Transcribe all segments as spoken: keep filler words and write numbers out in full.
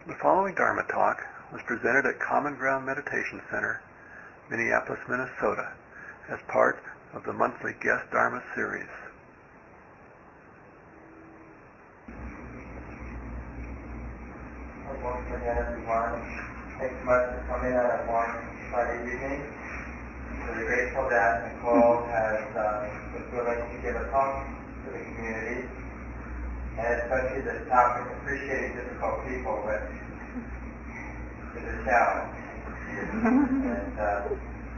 The following Dharma talk was presented at Common Ground Meditation Center, Minneapolis, Minnesota, as part of the monthly Guest Dharma series. Once again, everyone, thanks so much for coming on a warm Friday evening. I'm really grateful that Nicole has uh, been willing to give a talk to the community, and especially the topic, appreciating difficult people, which is a challenge. And uh,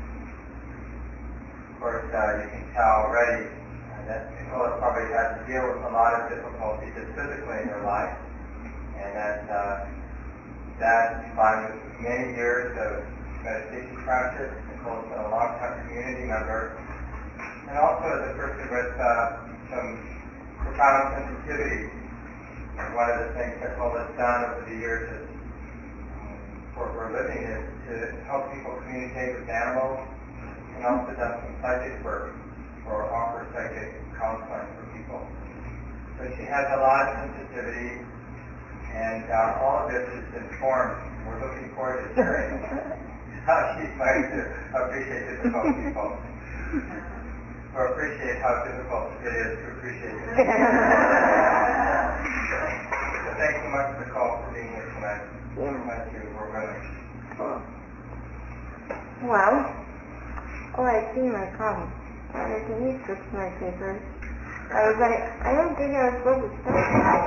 of course, uh, you can tell already uh, that Nicole probably has to deal with a lot of difficulty just physically in her life, and that uh, that combined with many years of meditation practice. Nicole's been a long-time community member, and also as a person with uh, some profound sensitivity. And one of the things Nicole has done over the years is, for her living is to help people communicate with animals, and also done some psychic work or offer psychic counseling for people. So she has a lot of sensitivity, and uh, all of this is informed. We're looking forward to hearing how she's going to appreciate difficult people, or appreciate how difficult it is to appreciate difficult people. So thanks so much, Nicole, for being here tonight. Yeah. Glad you were willing. Cool. Well, oh, I see my problem. Uh, can you switch my papers? I was like, I don't think I was supposed to start.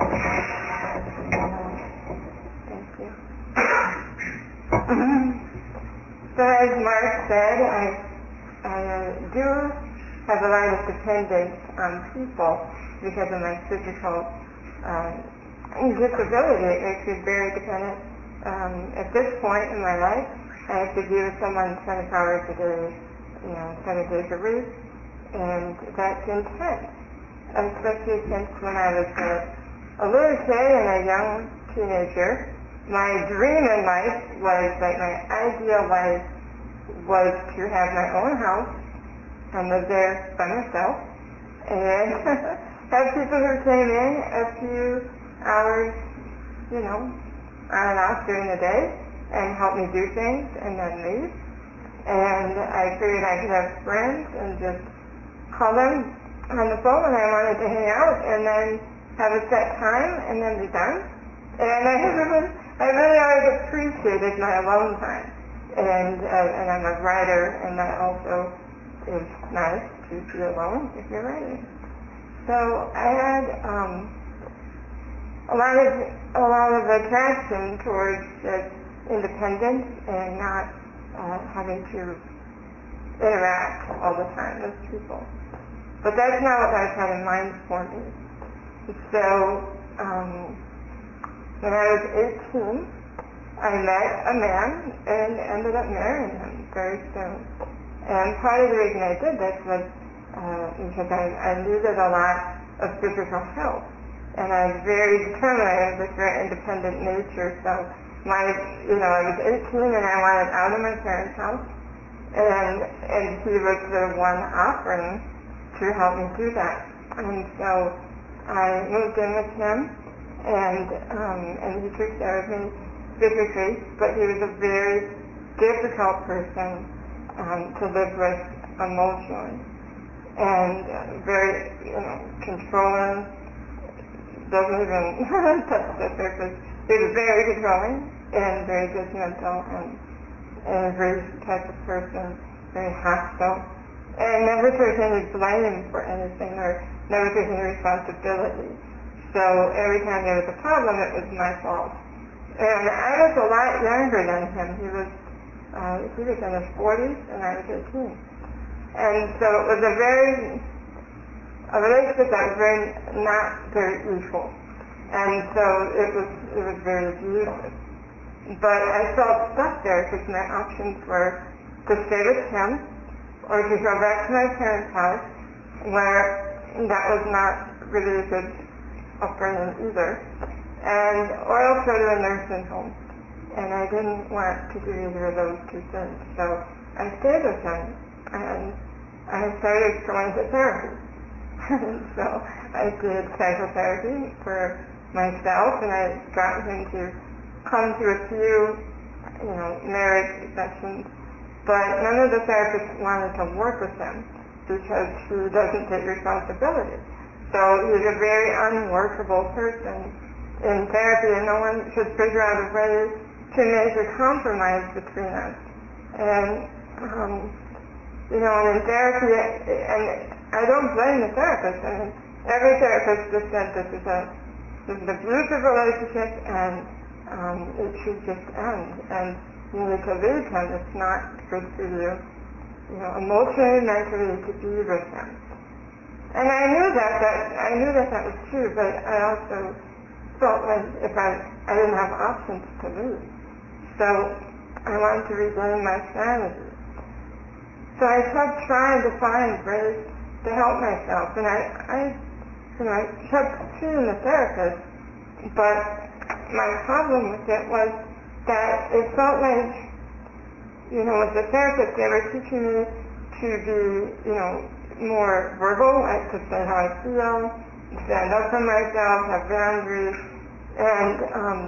Thank you. So as Mark said, I, I uh, do have a lot of dependence on people because of my physical um, disability. It makes me very dependent. Um, at this point in my life, I have to be with someone twenty-four hours a day, you know, seven days a week, and that's intense. Especially since when I was a, a little kid and a young teenager, my dream in life was, like my ideal life was to have my own house and live there by myself and have people who came in a few hours, you know, on and off during the day and help me do things and then leave. And I figured I could have friends and just call them on the phone when I wanted to hang out, and then have a set time, and then be done. And I really, I really always appreciated my alone time. And uh, and I'm a writer, and that also is nice to be alone if you're writing. So I had um, a lot of a lot of attraction towards uh, independence and not uh, having to interact all the time with people. But that's not what I've had in mind for me. So, um, when I was eighteen, I met a man and ended up marrying him very soon. And part of the reason I did this was uh, because I, I needed a lot of physical help. And I was very determined. I have this very independent nature. So, my, you know, I was eighteen and I wanted out of my parents' house. And, and he was the one offering to help me do that. And so I moved in with him, and um, and he took care of me physically, but he was a very difficult person um, to live with emotionally, and uh, very, you know, controlling, doesn't even touch the surface. He was very controlling and very judgmental and, and a very type of person, very hostile. And never took any blame for anything, or never took any responsibility. So every time there was a problem, it was my fault. And I was a lot younger than him. He was uh, he was in his forties, and I was eighteen. And so it was a very a relationship that was very not very equal. And so it was it was very abusive. But I felt stuck there because my options were to stay with him, or to go back to my parents' house, where that was not really a good upbringing either, and or else go to a nursing home. And I didn't want to do either of those two things, so I stayed with him, and I started going to therapy. So I did psychotherapy for myself, and I got into come to a few, you know, marriage sessions, but none of the therapists wanted to work with him because he doesn't take responsibility. So he's a very unworkable person in therapy, and no one could figure out a way to make a compromise between us. And, um, you know, and in therapy, and I don't blame the therapist. I mean, every therapist just said this is a this is an abusive relationship, and um, it should just end. And you need to leave him. It's not good for you, you know, emotionally, mentally, to be with him. And I knew that, that I knew that that was true, but I also felt like if I I didn't have options to leave, so I wanted to regain my sanity. So I kept trying to find ways to help myself, and I, I you know, I kept seeing the therapist, but my problem with it was that it felt like, you know, with the therapist, they were teaching me to be, you know, more verbal, like to say how I feel, stand up for myself, have boundaries, and um,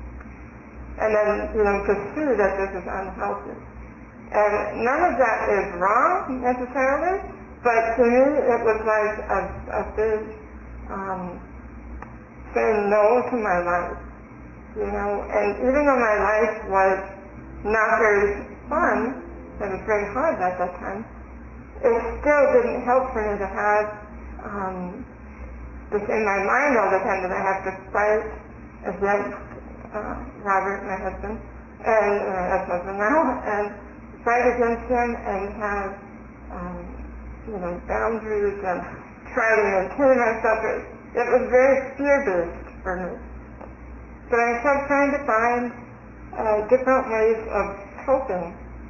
and then, you know, to see that this is unhealthy. And none of that is wrong necessarily, but to me it was like a, a big um, saying no to my life, you know. And even though my life was not very fun, it was very hard at that time, it still didn't help for me to have um, this in my mind all the time that I have to fight against uh, Robert, my husband, and uh, ex-husband now, and fight against him and have um, you know, boundaries and try to maintain myself. It, it was very fear-based for me. So I kept trying to find uh, different ways of coping.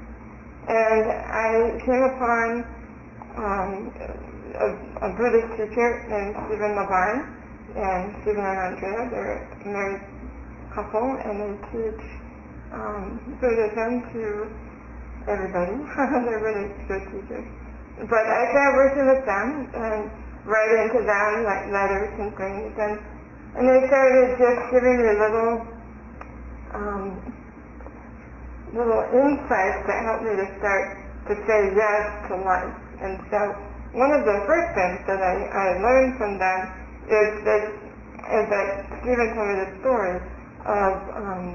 And I came upon um, a, a Buddhist teacher named Stephen Levine, and Stephen and Andrea, they're a married couple, and they teach um, Buddhism to everybody. They're really good teachers. But I started working with them and writing to them like letters and things, and and they started just giving me little um, little insights that helped me to start to say yes to life. And so one of the first things that I, I learned from them is that, is that Stephen told me the story of um,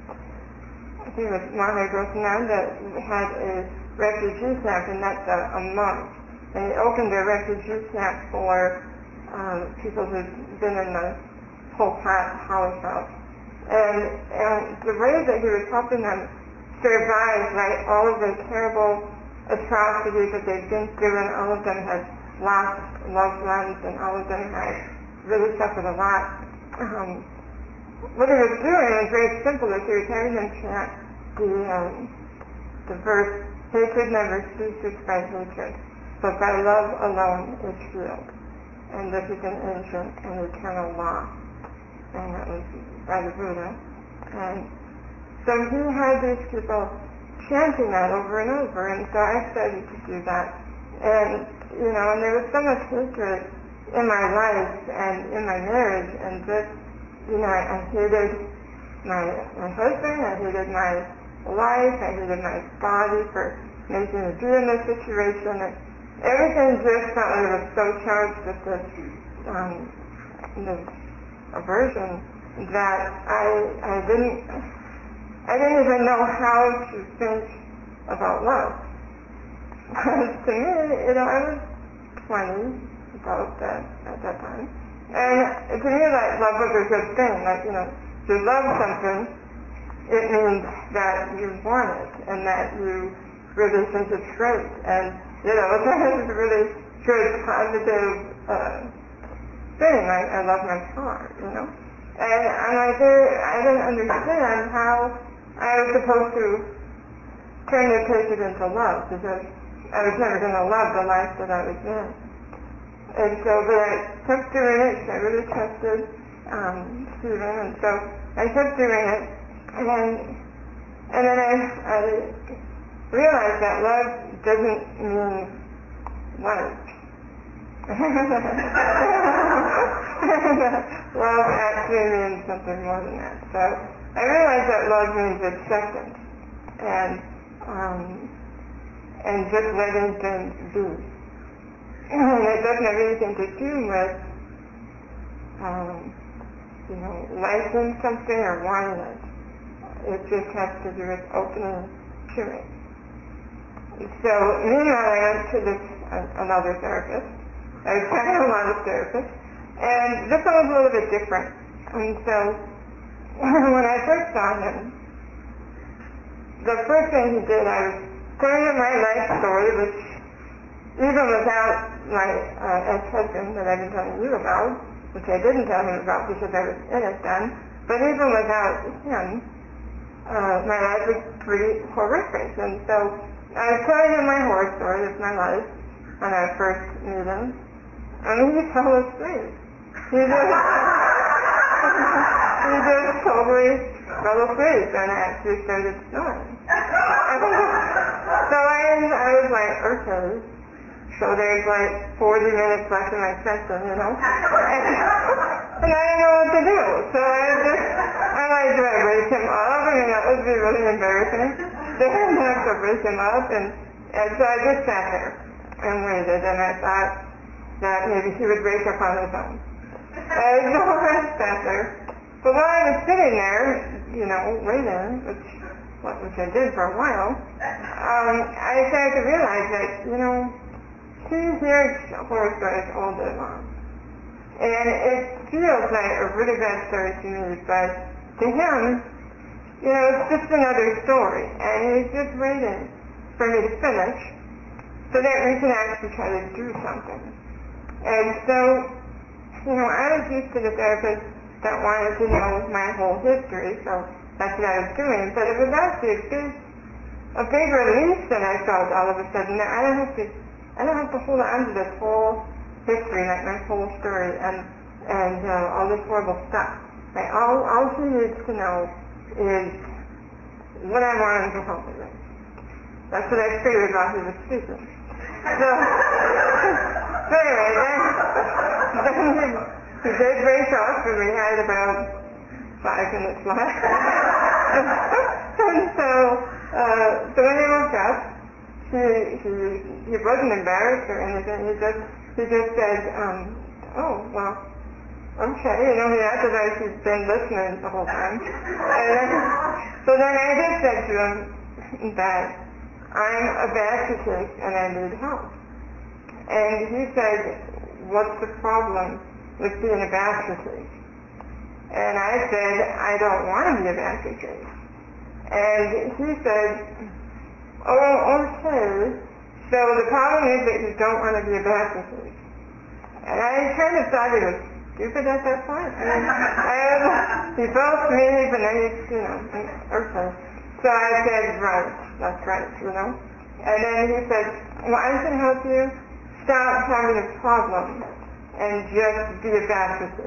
I think it was Mahatma Goswananda had a refugee camp, and that's a, a monk. And he opened a refugee camp for um, people who'd been in the Pol Pot Holocaust. And, and the way that he was helping them survive, like all of the terrible atrocities that they'd been through, and all of them had lost loved ones, and all of them had really suffered a lot. Um, what he was doing was very simple. He was having them chant the, um, the verse, hatred never ceases by hatred, but by love alone is healed. And this is an ancient and eternal law. And that was by the Buddha. And so he had these people chanting that over and over, and so I started to do that. And, you know, and there was so much hatred in my life and in my marriage, and just, you know, I, I hated my, my husband, I hated my life, I hated my body for making me be in this situation, and everything just felt like it was so charged with this, um, this aversion that I, I didn't, I didn't even know how to think about love. To me, you know, I was twenty, about that, at that time, and to me, like, love was a good thing. Like, you know, to love something, it means that you want it, and that you really think it's great, and, you know, it's a really good, positive uh, thing. I, I love my car, you know, and I'm like, I didn't understand how I was supposed to turn the patient into love, because I was never going to love the life that I was in. And so, but I kept doing it, I really trusted um, Stephen, and so I kept doing it, and and then I, I realized that love doesn't mean life. love actually means something more than that. So I realized that love means acceptance and um, and just letting things be. And it doesn't have anything to do with um, you know, liking something or wanting it. It just has to do with opening to it. So meanwhile, I went to this uh, another therapist. I was trying a lot of therapists, and this one was a little bit different. And so when I first saw him, the first thing he did, I was telling him my life story, which even without my uh, ex-husband that I've been telling you about, which I didn't tell him about because I was in it then, but even without him, uh, my life was pretty horrific. And so I was telling him my horror story of my life when I first met him, and he fell asleep. He just, he just totally fell asleep, and I actually started snoring. So I, I was like, okay, so there's like forty minutes left in my session, you know, and, and I didn't know what to do. So I just, I like, do I wake him up? I mean, that would be really embarrassing. Then I have to wake him up, and, and so I just sat there and waited, and I thought that maybe he would wake up on his own. And so I sat there. But while I was sitting there, you know, waiting, which, which I did for a while, um, I started to realize that, you know, he hears horror stories all day long. And it feels like a really bad story to me, but to him, you know, it's just another story. And he's just waiting for me to finish so that we can actually try to do something. And so, you know, I was used to the therapist that wanted to know my whole history, so that's what I was doing. But it was actually a big, a big relief that I felt all of a sudden that I don't have to, I don't have to hold on to this whole history, like my whole story, and and uh, all this horrible stuff. Like all, all he needs to know is what I want him to help me with. That's what I figured while he was speaking. So, so anyway, then, then he, he did break off, and we had about five minutes left. And so, uh, so when he woke up, he, he, he wasn't embarrassed or anything. He just, he just said, um, oh, well, okay. You know, he acted like he'd been listening the whole time. And then, so then I just said to him that I'm a baptist and I need help. And he said, what's the problem with being a baptist? And I said, I don't want to be a baptist. And he said, oh, okay. So the problem is that you don't want to be a baptist. And I kind of thought he was stupid at that point. I mean, I was, he both me, but then he, you know, okay. So I said, right, that's right, you know. And then he said, well, I can help you stop having a problem and just be a baptist.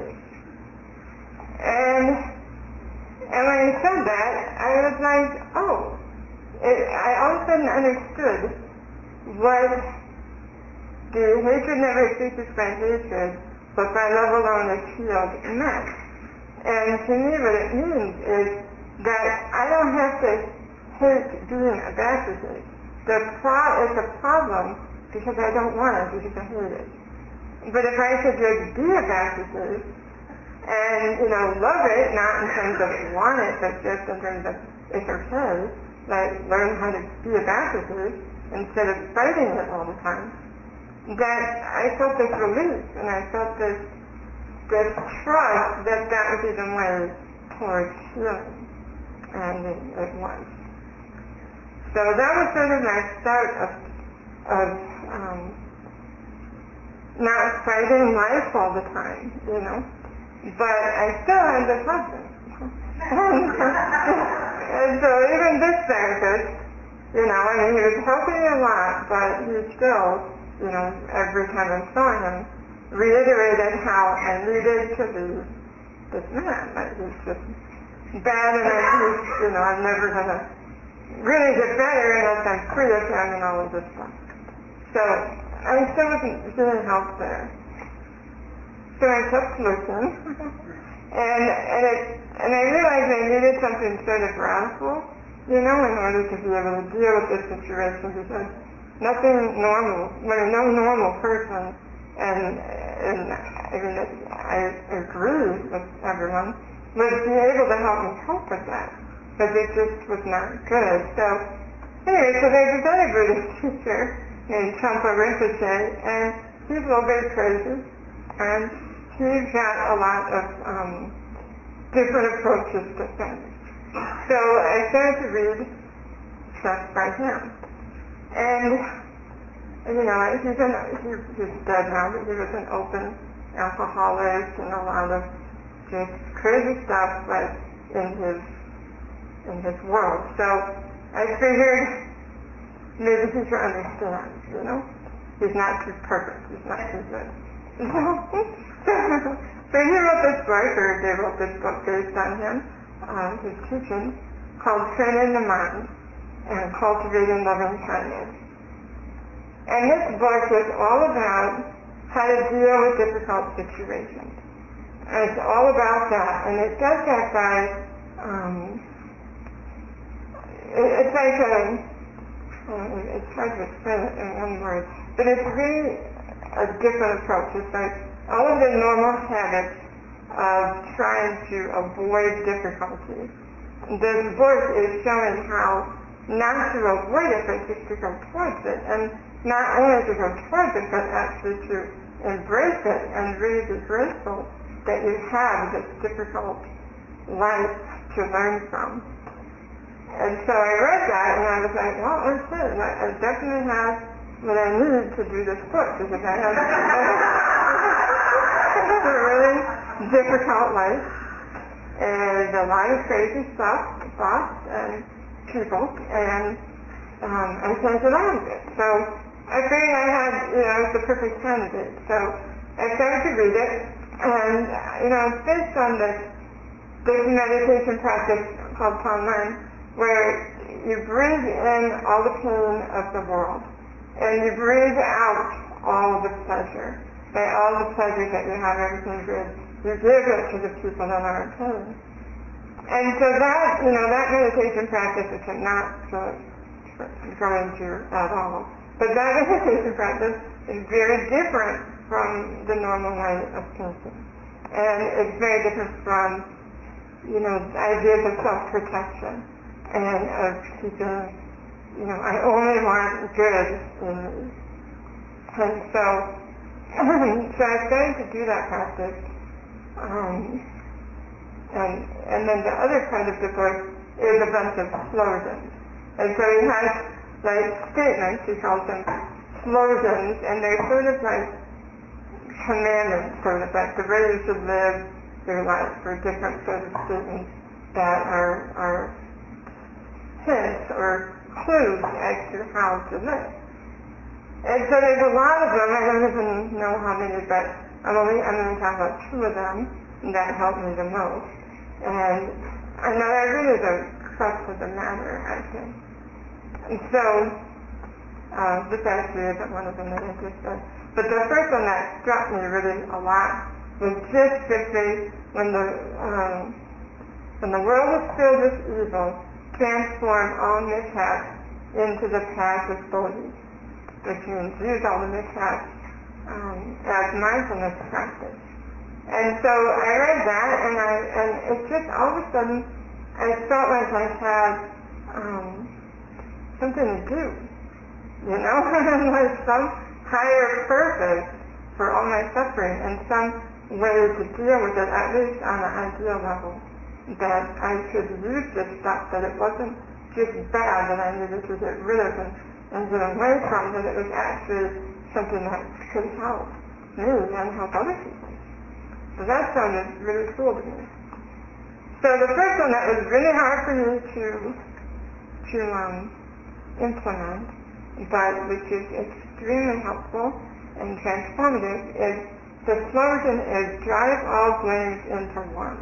And, and when he said that, I was like, oh. It, I all of a sudden understood what the hatred never ceases by hatred, but by love alone is healed meant. And to me what it means is that I don't have to hate being a baptist. The pro- it's a problem because I don't want it, because I hate it. But if I could just be a baptist and, you know, love it, not in terms of want it, but just in terms of it's okay, like learn how to be a baptist instead of fighting it all the time, that I felt this relief, and I felt this, this trust that that would be the way towards healing. And it, it was. So that was sort of my start of, of um, not fighting life all the time, you know. But I still had this husband. And so even this therapist, you know, I mean, he was helping me a lot, but he still, you know, every time I saw him, reiterated how I needed to be this man. Like, he's just bad, and he's, you know, I'm never going to really get better unless I'm free of him and all of this stuff. So I still wasn't getting help there. So I took Luton, and and it and I realized I needed something sort of radical, you know, in order to be able to deal with this situation, because nothing normal, well, no normal person, and and I mean, I agree with everyone, would be able to help me cope with that, because it just was not good. So anyway, so there's this other Buddhist teacher named Trungpa Rinpoche, and he's a little bit crazy, and he's got a lot of um, different approaches to things. So I started to read stuff by him. And, you know, he's, an, he's, he's dead now, but he was an open alcoholic and a lot of just crazy stuff, but in his, in his world. So I figured maybe he should understand, you know? He's not too perfect, he's not too good. So he wrote this book, or they wrote this book based on him, um, his teaching, called Training the Mind and Cultivating Loving Kindness. And this book is all about how to deal with difficult situations. And it's all about that. And it does that by, um, it, it's like a, uh, it's hard to explain it in one word, but it's really a different approach. It's like all of the normal habits of trying to avoid difficulty. This book is showing how not to avoid it, but just to go towards it. And not only to go towards it, but actually to embrace it and really be grateful that you have this difficult life to learn from. And so I read that, and I was like, well, that's it. I definitely have what I need to do this book, because I have a really difficult life, and a lot of crazy stuff, thoughts, and people, and um, I can't get out of it. So I figured I had, you know, the perfect candidate. So I started to read it, and, you know, it's based on this, this meditation practice called Tonglen, where you breathe in all the pain of the world, and you breathe out all the pleasure. By all the pleasure that you have, everything good, you give it to the people that are in pain. And so that, you know, that meditation practice, which I'm not going to at all, but that meditation practice is very different from the normal way of thinking. And it's very different from, you know, ideas of self-protection and of keeping, you know, I only want good in me. And so, so I started to do that practice. Um, and, and then the other part of the book is a bunch of slogans. And so he has, like, statements, he calls them slogans, and they're sort of like commandments, sort of like the way you should live your life, or different sort of statements that are, are hints or clues as to how to live. And so there's a lot of them. I don't even know how many, but I'm only I'm going to talk about two of them that helped me the most. And I know they're really the crux of the matter, I think. And so uh, this actually isn't one of them that I just said. But the first one that struck me really a lot was just simply when the um, when the world is filled with evil, transform all mishaps into the path of bodhi, which means use all the mishaps um, as mindfulness practice. And so I read that, and I and it just all of a sudden I felt like I had um, something to do, you know, like some higher purpose for all my suffering, and some way to deal with it, at least on an ideal level, that I should use this stuff, that it wasn't just bad that I needed to get rid of and, and get away from, that it was actually something that could help me and help other people. So that sounded really cool to me. So the first one that was really hard for me to to um, implement, but which is extremely helpful and transformative, is the slogan is drive all blames into one.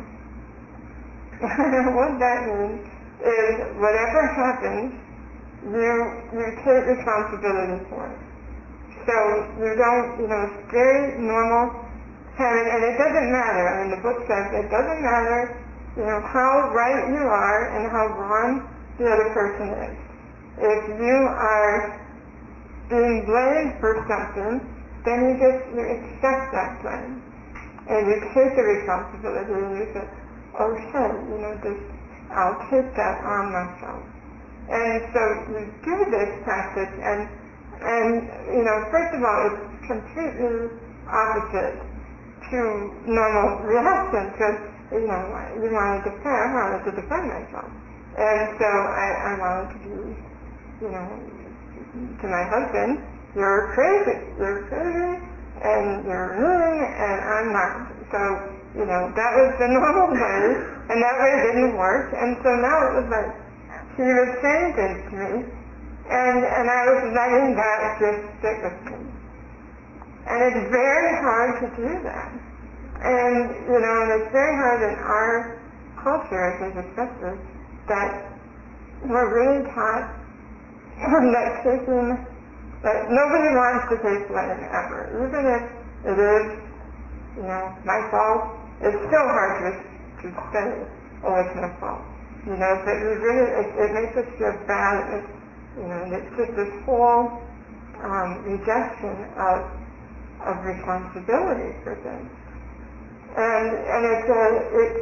What that means is whatever happens, you you take responsibility for it. So you don't, you know, it's very normal having, and it doesn't matter, I mean the book says it doesn't matter, you know, how right you are and how wrong the other person is. If you are being blamed for something, then you just you accept that blame. And you take the responsibility and you say, okay, you know, this, I'll take that on myself. And so you do this practice and, and you know, first of all, it's completely opposite to normal reaction because, you know, you want to defend, I wanted to defend myself. And so I, I wanted to be, you know, to my husband, you're crazy, you're crazy, and you're mean, and I'm not. So, you know, that was the normal way, and that way it didn't work. And so now it was like, he was saying things to me, and, and I was letting that just stick with me. And it's very hard to do that. And, you know, and it's very hard in our culture, I think especially, that we're really taught that taking, that nobody wants to take blame ever. Even if it is, you know, my fault, it's still hard to, to say, oh, it's my fault. You know, but we really, it, it makes us feel bad. It makes, you know, and it's just this whole um, rejection of of responsibility for things. And and it's a, it's,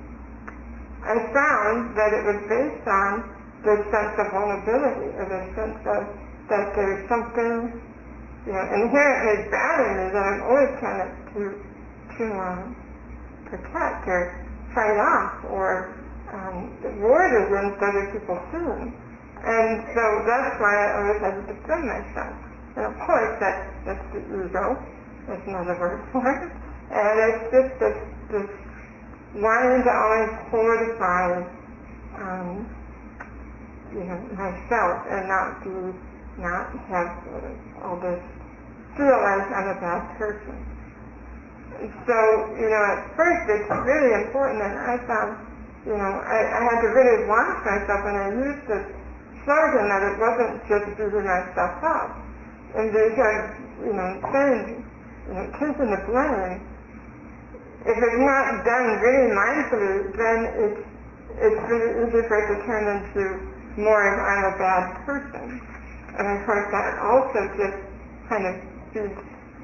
I found that it was based on this sense of vulnerability, or this sense of that there's something, you know, inherently bad in me that I'm always trying to to, to um, protect or fight off or um, ward against other people seeing. And so that's why I always had to defend myself. And of course, that, that's the ego. That's another word for it. And it's just this, this wanting to always fortify, um, you know, myself and not be, not have uh, all this, feel like I'm a bad person. So, you know, at first it's really important, and I found, you know, I, I had to really watch myself, and I used this slogan that it wasn't just beating myself up. And because, you know, saying, you know, taking the blame, if it's not done really mindfully, then it's it's really easy for it to turn into more of I'm a bad person. And of course that also just kind of feeds,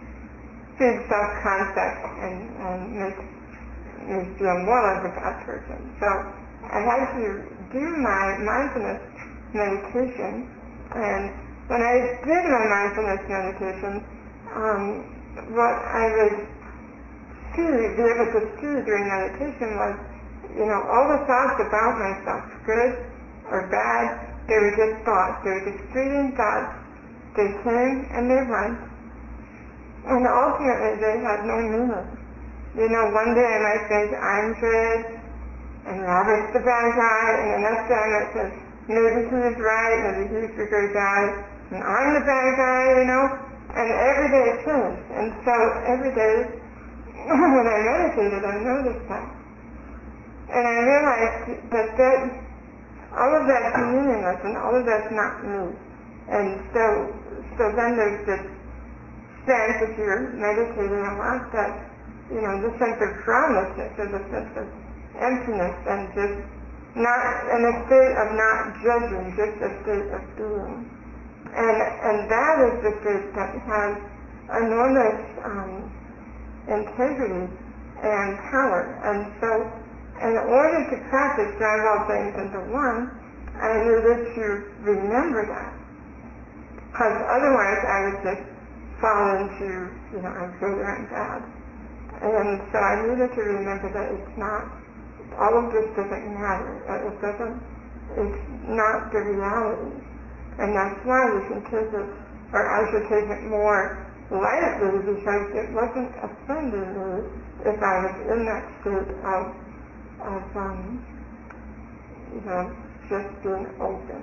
feeds self-concept and, and makes me feel more like a bad person. So I had to do my mindfulness meditation, and when I did my mindfulness meditation, um, what I would see, be able to see during meditation was, you know, all the thoughts about myself, good or bad, they were just thoughts. They were just fleeting thoughts. They came and they went, and ultimately they had no meaning. You know, one day I might think I'm good, and Robert's the bad guy, and the next day I might think maybe he's right, maybe he's the good guy, and I'm the bad guy, you know, and every day it changed. And so every day when I meditated, I noticed that. And I realized that, that all of that's meaningless and all of that's not me. And so so then there's this sense, if you're meditating a lot, that, you know, the sense of groundlessness or the sense of emptiness and just not in a state of not judging, just a state of being. And and that is the state that has enormous um, integrity and power. And so in order to practice drive all things into one, I needed to remember that. Because otherwise I would just fall into, you know, I'm good or I'm bad. And so I needed to remember that it's not, all of this doesn't matter. It doesn't, it's not the reality. And that's why you can take it, or I should take it more lightly, because it wasn't offending me if I was in that state of, of um, you know, just being open.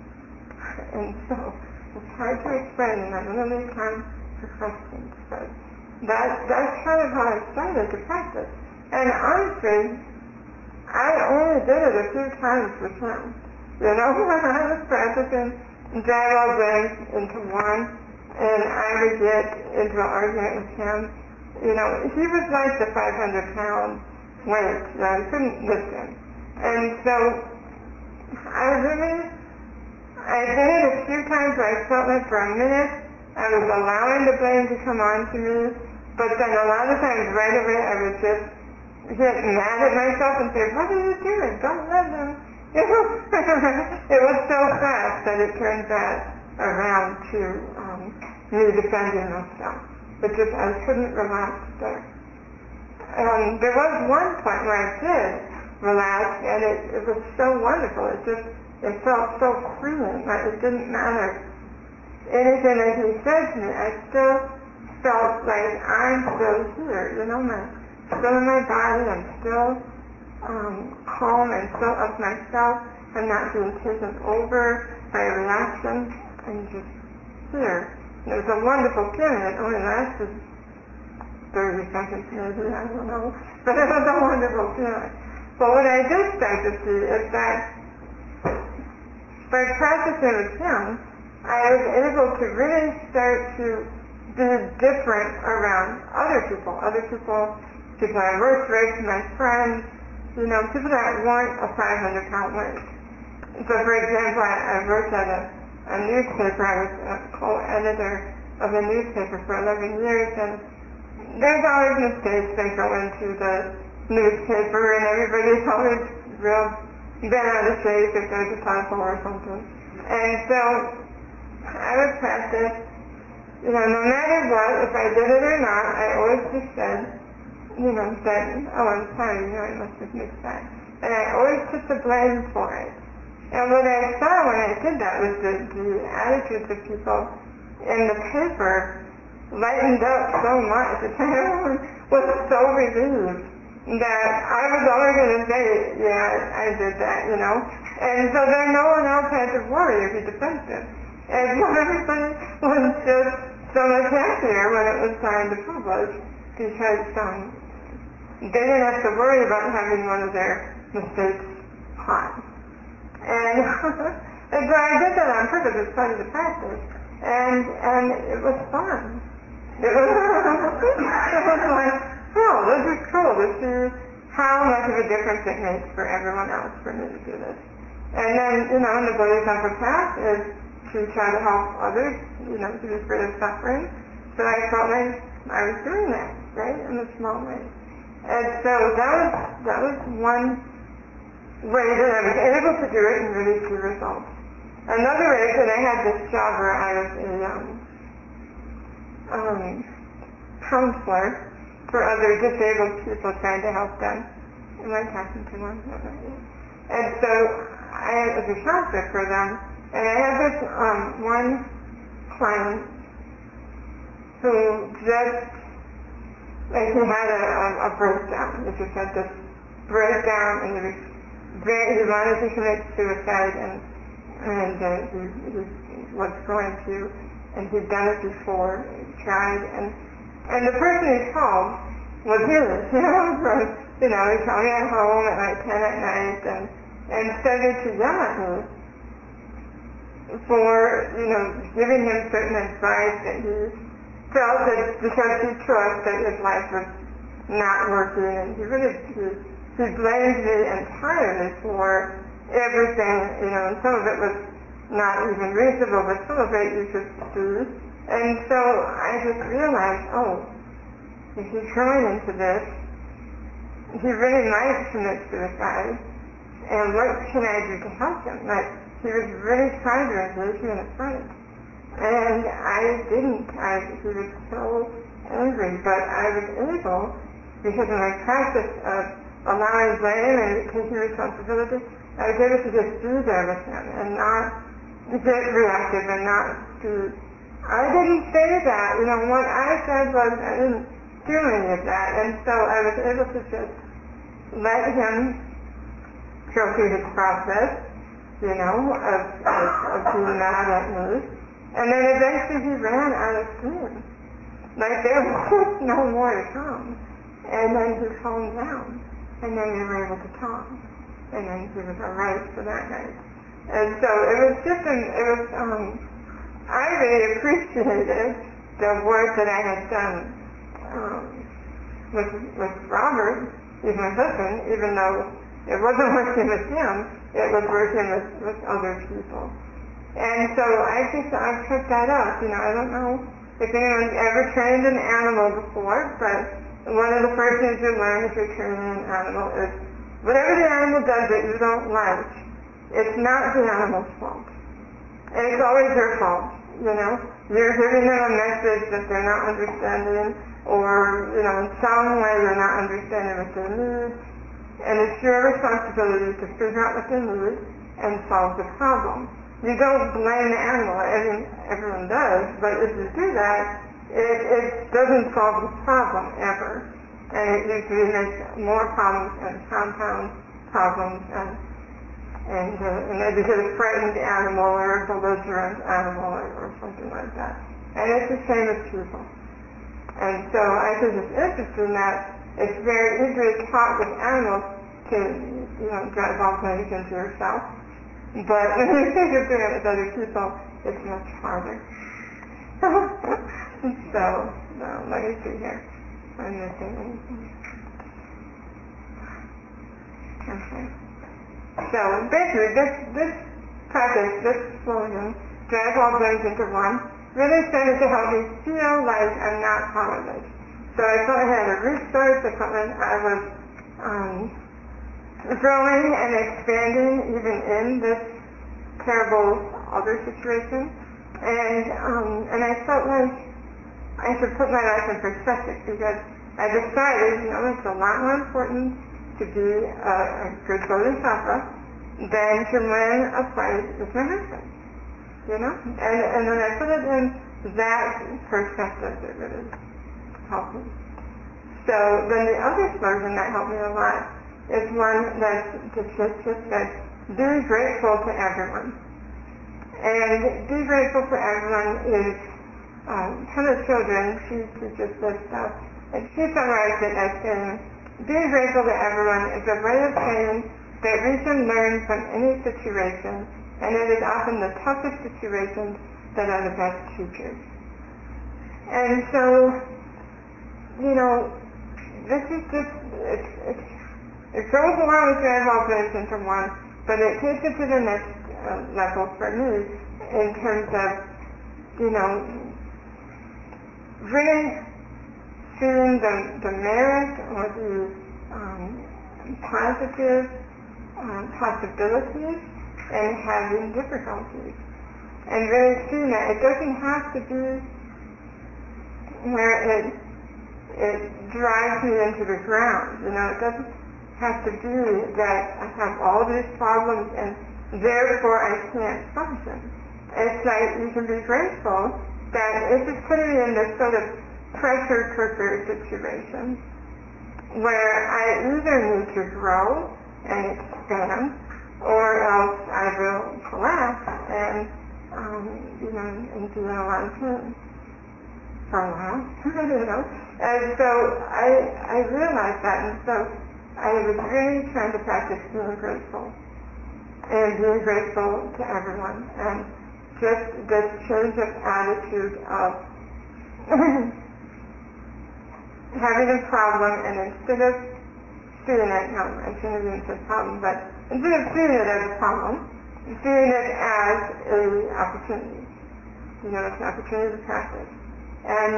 And so it's hard to explain, and I'm going to leave time for questions. But that, that's kind of how I started to practice. And honestly, I only did it a few times with him. You know, when I was practicing, drive all things into one, and I would get into an argument with him, you know, he was like the five hundred pound weight, you know, I couldn't lift him. And so I really, I did it a few times where I felt like for a minute I was allowing the blame to come on to me, but then a lot of times right away I would just get mad at myself and say, what are you doing? Don't let them. You know, it was so fast that it turned back around to um, me defending myself. It just, I couldn't relax there. Um, there was one point where I did relax, and it, it was so wonderful. It just, it felt so freeing. Like it didn't matter anything that he said to me. I still felt like I'm still here. You know, my still in my body. I'm still um, calm and still of myself. I'm not being taken over by a reaction. I'm just here. It was a wonderful feeling. It only lasted thirty seconds maybe, I don't know. But it was a wonderful feeling. But what I did start to see is that by practicing with him, I was able to really start to be different around other people. Other people, people I worked with, my friends, you know, people that weren't a five hundred pound weight. So for example, I, I worked at a a newspaper. I was a co-editor of a newspaper for eleven years, and there's always mistakes that go into the newspaper, and everybody's always real bent out of shape if there's a typo or something. And so I would practice, you know, no matter what, if I did it or not, I always just said, you know, that, oh, I'm sorry, you know, I must have missed that. And I always took the blame for it. And what I saw when I did that was the, the attitudes of people in the paper lightened up so much. Everyone was so relieved that I was only going to say, yeah, I did that, you know. And so then no one else had to worry or be defensive. And so everybody was just so much happier when it was time to publish because um, they didn't have to worry about having one of their mistakes caught. And, and so I did that on purpose as part of the practice, and and it was fun. It was, it was like, oh, this is cool to see how much of a difference it makes for everyone else for me to do this. And then, you know, the Bodhisattva path is to try to help others, you know, to be free of suffering. So I felt like I was doing that, right, in a small way. And so that was that was one way that I was able to do it and really see results. Another way is that I had this job where I was a um, um, counselor for other disabled people, trying to help them. Am I talking to one? And so I was a counselor for them, and I had this um, one client who just, like he had a, a, a breakdown. He just had this breakdown, and he was Very, he wanted to commit suicide, and and uh, he, he was going to, and he'd done it before, tried, and and the person he called was his, you know, from, you know, he called me at home at like ten at night, and and started to yell at me for, you know, giving him certain advice that he felt that because he trusted that his life was not working, and he really he, he blamed me entirely for everything, you know, and some of it was not even reasonable, but some of it you could see. And so I just realized, oh, if he's going into this, he really might commit suicide, and what can I do to help him? Like, he was really trying to engage me in a fight, and I didn't. I, he was so angry, but I was able, because of my practice of allowing blame and taking responsibility, I was able to just be there with him and not get reactive and not be, I didn't say that, you know, what I said was I didn't do any of that, and so I was able to just let him go through his process, you know, of, of, of being mad at me, and then eventually he ran out of steam. Like there was just no more to come, and then he calmed down. And then we were able to talk, and then he was all right for that night. And so it was just, an, it was, um, I really appreciated the work that I had done um, with, with Robert, he's my husband, even though it wasn't working with him, it was working with, with other people. And so I just, I've picked that up. You know, I don't know if anyone's ever trained an animal before, but one of the first things you learn if you're training an animal is whatever the animal does that you don't like, it's not the animal's fault. And it's always your fault, you know. You're giving them a message that they're not understanding, or, you know, in some way you're not understanding what they need. And it's your responsibility to figure out what they need and solve the problem. You don't blame the animal. I mean, everyone does, but if you do that, it, it doesn't solve the problem ever. And it usually makes more problems and compound problems, and and, uh, and maybe get a frightened animal or a belligerent animal or, or something like that. And it's the same with people. And so I think it's interesting that it's very easy to talk with animals to, you know, drive all things into yourself. But when you think of doing it with other people, it's much harder. So, no, let me see here. I'm missing anything. Okay. So basically, this this practice, this slogan, drive all brains into one, really started to help me feel like I'm not powerless. So I felt I had a resource. I felt like I was um, growing and expanding even in this terrible other situation. And um, and I felt like I should put my life in perspective, because I decided, you know, it's a lot more important to be a, a good bodhisattva than to win a fight with my husband, you know? And, and when I put it in that perspective, it really helped me. So then the other slogan that helped me a lot is one that just, just said, be grateful to everyone. And be grateful for everyone is um, Hannah Children, she teaches this stuff, and she summarized it as saying, being grateful to everyone is a way of saying that we can learn from any situation, and it is often the toughest situations that are the best teachers. And so, you know, this is just, it, it, it goes along with drive all brains into one, but it takes it to the next uh, level for me in terms of, you know, really seeing the, the merit or the um, positive um, possibilities in having difficulties. And really seeing that it doesn't have to be where it, it drives me into the ground. You know, it doesn't have to be that I have all these problems and therefore I can't function. It's like you can be grateful that it's just putting me in this sort of pressure cooker situation where I either need to grow and expand, or else I will collapse and, um, you know, and do a lot of pain for a while, you know. And so I, I realized that, and so I was really trying to practice being grateful and being grateful to everyone, and just this change of attitude of having a problem, and instead of seeing it, no, I shouldn't even say problem, but instead of seeing it as a problem, seeing it as an opportunity. You know, it's an opportunity to practice. And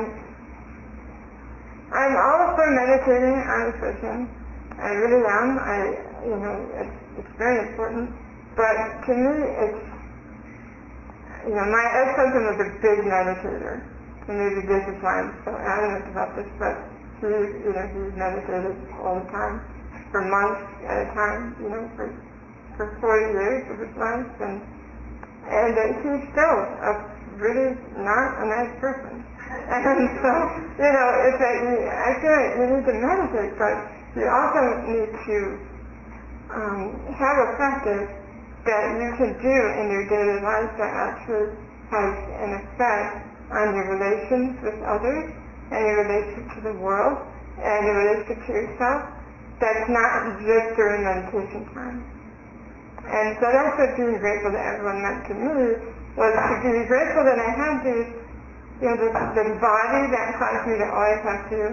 I'm all for meditating on nutrition. I really am. I, you know, it's, it's very important. But to me, it's, you know, my ex-husband was a big meditator. And maybe this is why I'm so adamant about this, but he, you know, he meditated all the time, for months at a time, you know, for for forty years of his life, and and uh, he's still a really not a nice person. And so, you know, it's like you, I feel like you need to meditate, but you also need to um, have a practice that you can do in your daily life that actually has an effect on your relations with others, and your relationship to the world, and your relationship to yourself, that's not just during meditation time. And so that's what being grateful to everyone meant to me, was to be grateful that I had this, you know, this, this body that caused me to always have to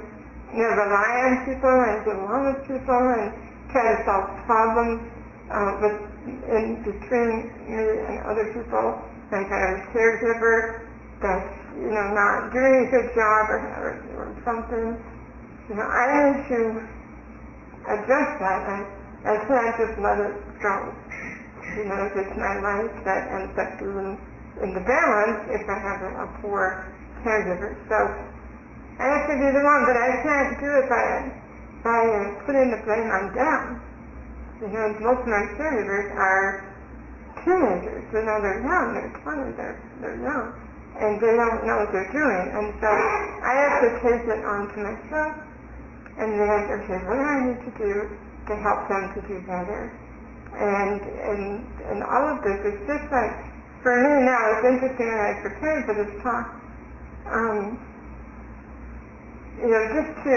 you know, rely on people and get along with people and try to solve problems uh, with in between me and other people. Like I have a caregiver that's, you know, not doing a good job or, or, or something. You know, I need to adjust that. I, I can't just let it go. You know, if it's my life that ends up being in the balance if I have a, a poor caregiver. So I have to do the one, but I can't do it by, by uh, putting the blame on them. You know, most of my caregivers are teenagers. You know, they're young, they're twenty, they're, they're young, and they don't know what they're doing. And so I have to take it onto myself and then, okay, what do I need to do to help them to do better? And, and, and all of this is just like, for me now, it's interesting when I prepared for this talk, um, you know, just to,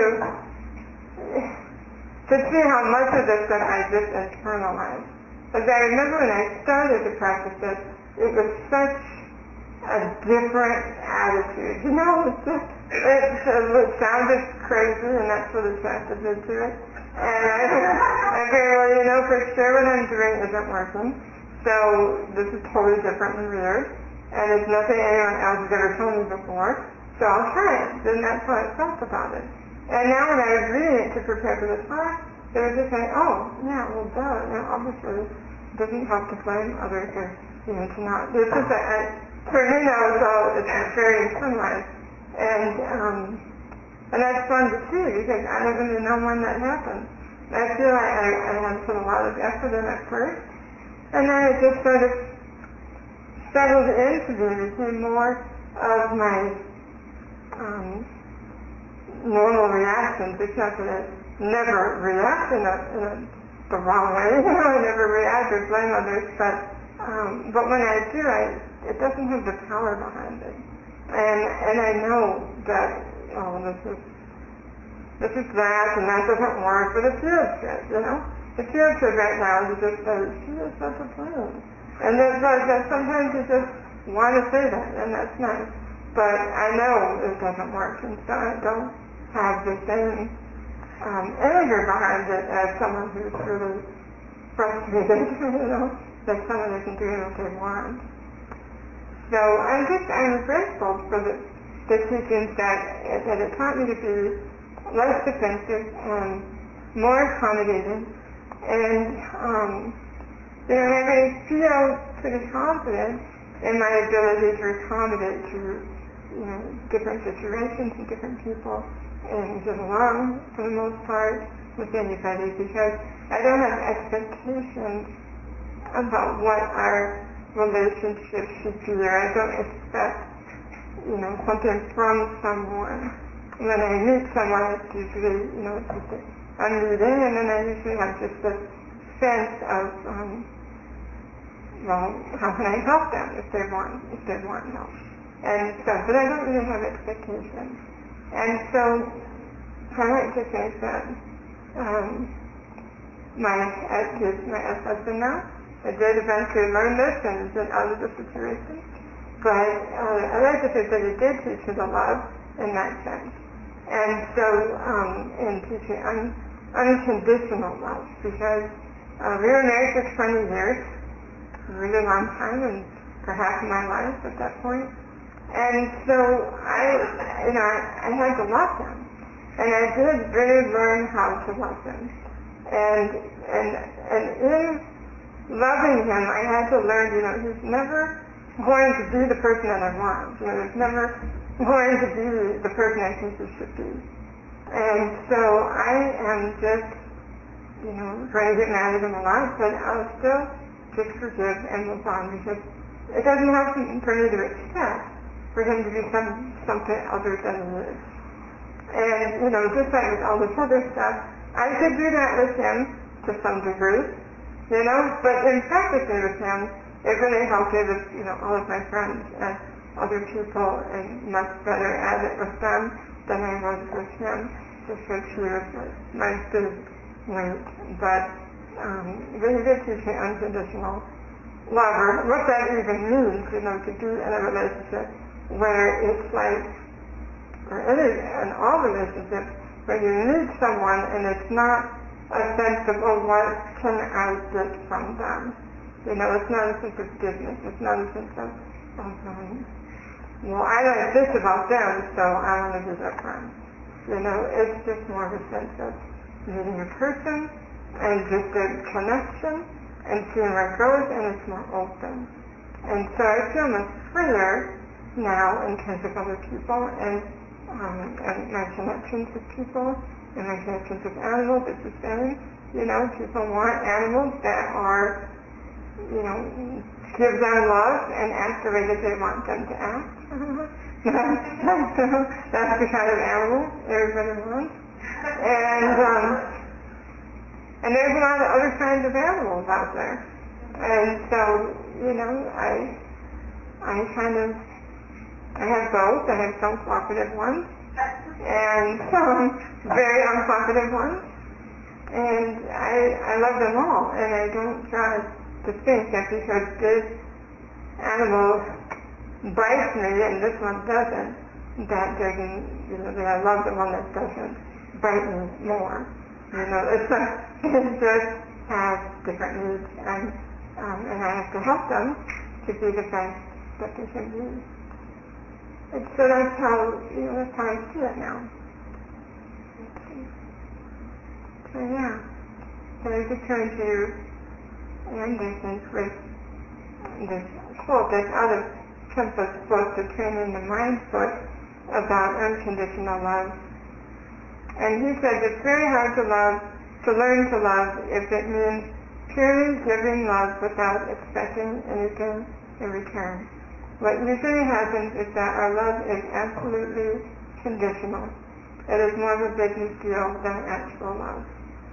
to see how much of this stuff I just internalized. Because I remember when I started to practice it, it was such a different attitude. You know, it, just, it, it sounded crazy, and that's what attracted me to it. And I, I figured, well, you know, for sure what I'm doing isn't working. So this is totally different and weird, and it's nothing anyone else has ever told me before. So I'll try it. Then that's how I felt about it. And now when I was reading it to prepare for the talk, it was just like, oh, yeah, well, duh. You know, obviously, it doesn't help to blame others or, you know, to not. It's just that, I, for me now, it's all, it's very internalized. And, um, and that's fun to see because I don't really know when that happened. I feel like I, I had put a lot of effort in at first, and then it just sort of settled into me, became more of my um, normal reactions, except that I never react in, a, in a, the wrong way. You know, I never react or blame others, but um, but when I do, I, it doesn't have the power behind it. And and I know that, oh, this is this is that, and that doesn't work, but it feels good, you know? It feels good right now to just say, she is such a fool. And that's like that sometimes you just want to say that, and that's nice. But I know it doesn't work, and so I don't have the same um, anger behind it as someone who's really frustrated, you know, that someone isn't doing what they want. So I'm just, I'm grateful for the, the teachings that, that it taught me to be less defensive and more accommodating, and um, you know, I really feel pretty confident in my ability to accommodate to, you know, different situations and different people, and get along for the most part with anybody, because I don't have expectations about what our relationship should be, or I don't expect, you know, something from someone. When I meet someone, it's usually, you know, it's just a, a meeting, and then I usually have just a sense of, um, well, how can I help them if they want, if they want help, and so, but I don't really have expectations, and so I like to think that um, my ex, my ex-husband now, I did eventually learn this and get out of the situation, but uh, I like to think that it did teach me to love in that sense. And so, um, in teaching un- unconditional love, because uh, we were married for twenty years, a really long time, and for half of my life at that point. And so, I, you know, I, I had to love him, and I did really learn how to love him. And and and in loving him, I had to learn, you know, he's never going to be the person that I want. You know, he's never going to be the person I think he should be. And so I am just, you know, going to get married in my life, but I'll still just forgive and move on, because it doesn't have to, for me to expect for him to be some, something other than he is. And, you know, just like with all this other stuff, I could do that with him to some degree, you know, but in practicing with him, it really helped me with, you know, all of my friends and other people, and much better at it with them than I was with him, just because he was my big weight. But um, really did teach me unconditional love, or what that even means, you know, to be in a relationship where it's like, or any, in all relationships, when you meet someone and it's not a sense of, oh, what can I get from them? You know, it's not a sense of business. It's not a sense of, of um, well, I like this about them, so I want to be their friend. You know, it's just more of a sense of meeting a person and just a connection and seeing where it goes, and it's more open. And so I feel much freer now in terms of other people and, um, and my connections with people and my connections with animals. It's the same. You know, people want animals that are, you know, give them love and act the way that they want them to act. That's the kind of animal everybody wants. And um, and there's a lot of other kinds of animals out there. And so, you know, I I kind of I have both. I have some cooperative ones and some very uncooperative ones. And I I love them all, and I don't try to think that because this animal bites me and this one doesn't, that doesn't, you know, that I love the one that doesn't bite me more. You know, it's a, it just has different needs, and um, and I have to help them to be the best that they can be. And so that's how, you know, that's how I see it now. So yeah, so I just turn to and I think with this quote that's out of Kemp's book, The Training the Mind book, about unconditional love. And he says it's very hard to love, to learn to love if it means purely giving love without expecting anything in return. What usually happens is that our love is absolutely conditional. It is more of a business deal than actual love.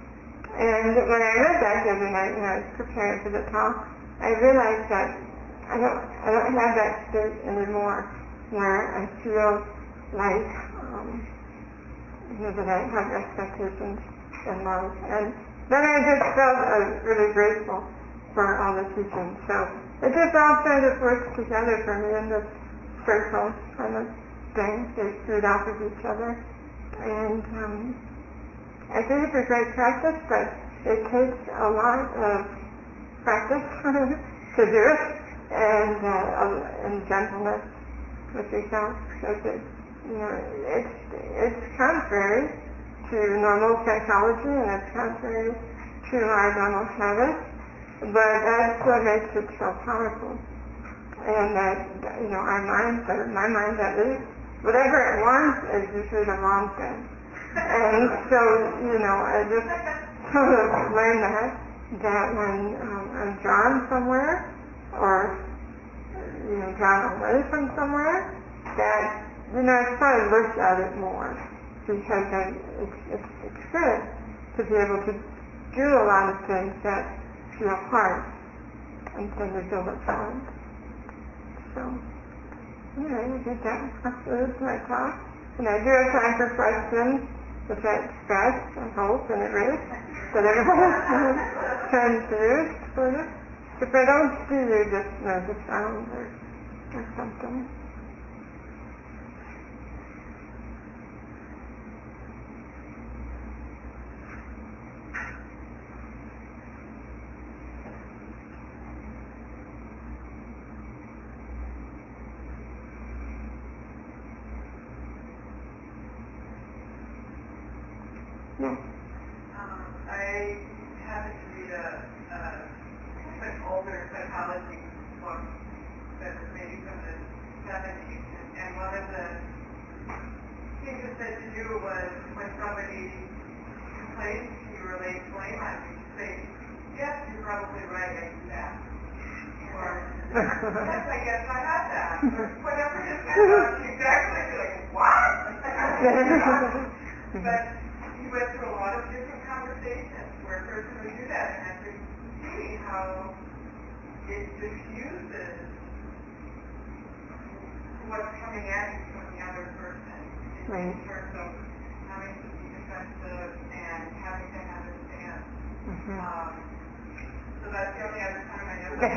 And when I read that the other night when I was preparing for the talk, I realized that I don't, I don't have that state anymore where I feel like, um, you know, that I have expectations in love. And then I just felt uh, really grateful for all the teaching. So it just all kind of works together for me in this circle kind of thing. They feed off of each other. And um, I think it's a great practice, but it takes a lot of practice to do it, and uh, and gentleness with yourself, because it, you know, it's it's contrary to normal psychology, and it's contrary to our normal habits, but that's what makes it so powerful. And that, you know, our minds, or my mind at least, whatever it wants is usually the wrong thing. And so, you know, I just sort of learned that, that when um, I'm drawn somewhere, or, you know, drawn away from somewhere, that, you know, I try to look at it more, because I, it's, it's, it's good to be able to do a lot of things that feel hard, until you feel it's hard. So, anyway, I think that concludes my talk. And I do have time for questions, if that's best, I hope, and it is, that everyone can use for this. If I don't see you, just know the sound or, or something. Yeah. Um, I happened to read a, a an older psychology book that was maybe from the seventies, and, and one of the things it said to do was when somebody complains to you or lays blame on you, to say, yes, you're probably right, I do that. Or, yes, I guess I had that. Or whatever it is, exactly, you're like, what? But he went through a lot of different conversations where a person would do that, and I could see how it diffuses what's coming at you from the other person in, right. in terms of having to be defensive and having to understand. Mm-hmm. Um, so that's the only other time I know that.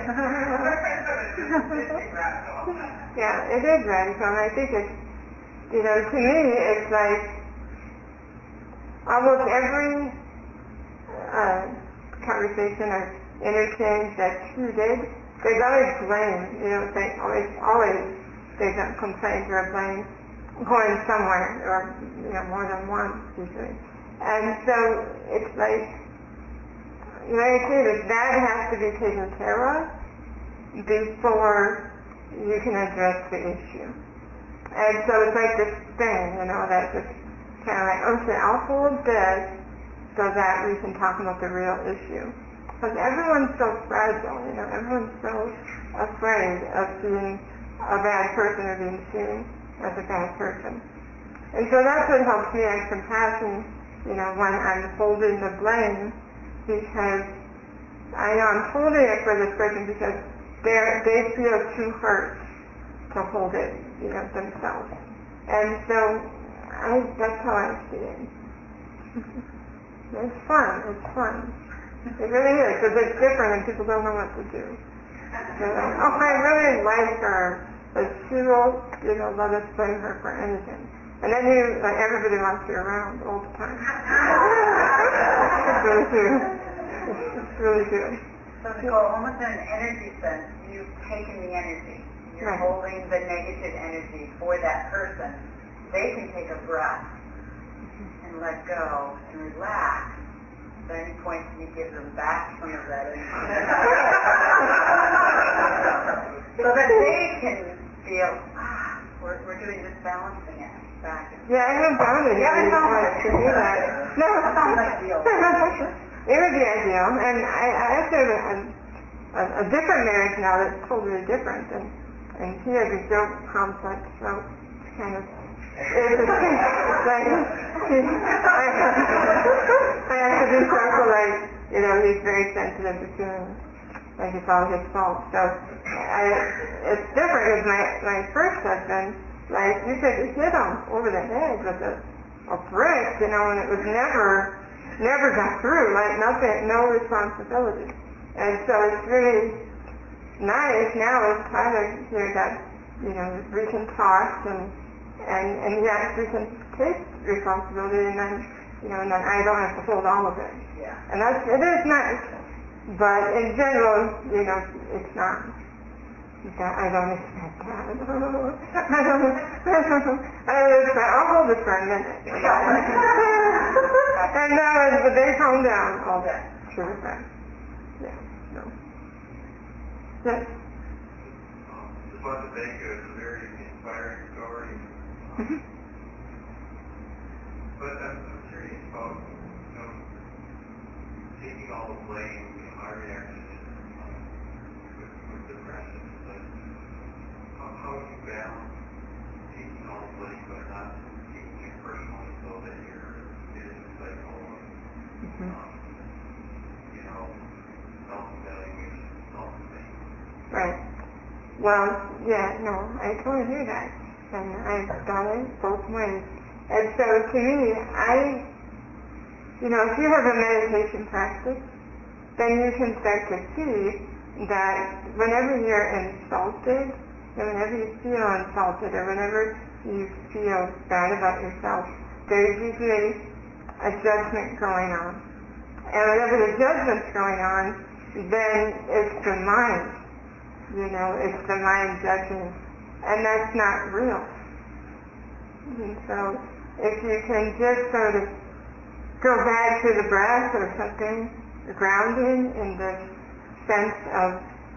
It's radical. Yeah, it is radical, and I think it's, you know, to me, it's like, almost every uh, conversation or interchange that she did, there's always blame. You know, they always, always there's a complaint or a blame going somewhere, or you know, more than once usually. And so it's like, you know, I say that that has to be taken care of before you can address the issue. And so it's like this thing, you know, that just kind of like, okay, I'll hold this so that we can talk about the real issue. Because everyone's so fragile, you know, everyone's so afraid of being a bad person or being seen as a bad person. And so that's what helps me have compassion, you know, when I'm holding the blame, because I know I'm holding it for this person because they're, they feel too hurt to hold it, you know, themselves. And so I, that's how I see it. It's fun, it's fun. It really is, because it's different and people don't know what to do. They're like, oh, I really like her, but she will, you know, let us blame her for anything. And then you, like, everybody wants you around all the time. It's really good. It's, it's really good. So Nicole, almost in an energy sense, you've taken the energy. You're Right. holding the negative energy for that person. They can take a breath and let go and relax. At any point, you give them back some of that energy. So that they can feel, ah, we're, we're doing this balancing act back. Yeah, I haven't done it. You haven't done it. To do that. No. That sounds ideal. It would be ideal. And I, I actually have a, a, a different marriage now that's totally different. And, and he has a guilt complex, so it's kind of, it's a thing. Like, he, I, I have to be careful, like, you know, he's very sensitive to feelings. Like it's all his fault. So I, it's different with my, my first husband. Like you could hit him over the head with a, a brick, you know, and it was never, never got through. Like nothing, no responsibility. And so it's really nice now as Tyler here that, you know, we can talk and and and yet we can take responsibility and then, you know, and then I don't have to hold all of it. Yeah. And that's, it is nice. But in general, you know, it's not. That I don't expect that. I don't. I don't. I don't expect. I'll hold it for a minute. And now, but they calm down. All that. Sure, that. Yeah. No. Yes. Um, just wanted to thank you. It's a very inspiring story. Um, but I'm, I'm curious about, you know, taking all the blame. My reaction is um, with, with depression is like, how, how do you balance taking all the blame but not taking it personally so that you're in a cycle of, Mm-hmm. um, you know, self-evaluation, self-esteem? Right. Well, yeah, no, I totally hear that. And I've done it both ways. And so to me, I, you know, if you have a meditation practice, then you can start to see that whenever you're insulted, and whenever you feel insulted, or whenever you feel bad about yourself, there's usually a judgment going on. And whenever the judgment's going on, then it's the mind. You know, it's the mind judging. And that's not real. And so if you can just sort of go back to the breath or something, grounding in this sense of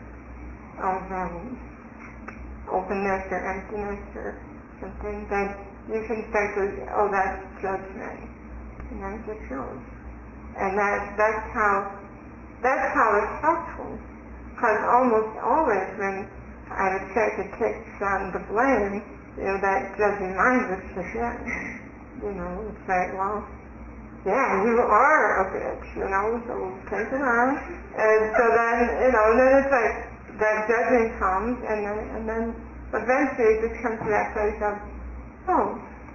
of um, openness or emptiness or something, then you can start to, oh, that's judgment, and then it just goes. And that that's how that's how it's helpful, because almost always when I would start to take on the blame, you know, that judging mind would kick in. You know, it's like, well, yeah, you are a bitch, you know, so take it on. And so then, you know, and then it's like that judging comes, and then, and then eventually it just comes to that place of, oh,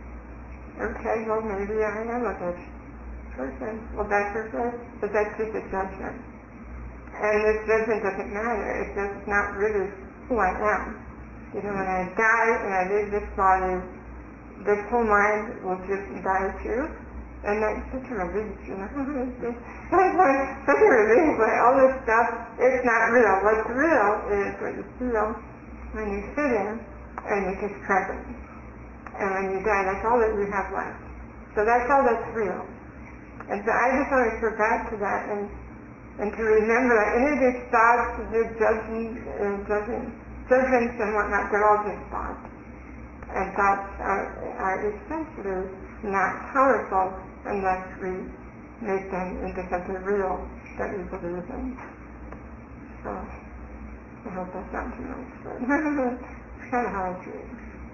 okay, well, maybe I am a bitch person. Well, that's okay, but that's just a judgment. And this judgment doesn't matter. It's just not really who I am. You know, when I die and I leave this body, this whole mind will just die too. And that's such a relief, you know. That's like such a relief, like all this stuff, it's not real. What's real is what you feel when you sit in and you're just present. And when you die, that's all that you have left. So that's all that's real. And so I just want to refer back to that and and to remember that any of these thoughts, your judging, uh, judging, judgments and whatnot, they're all just thoughts. And thoughts are, are essentially not powerful unless we make them into something real that we believe in. So, I hope that's not too much, but it's kind of how I see it.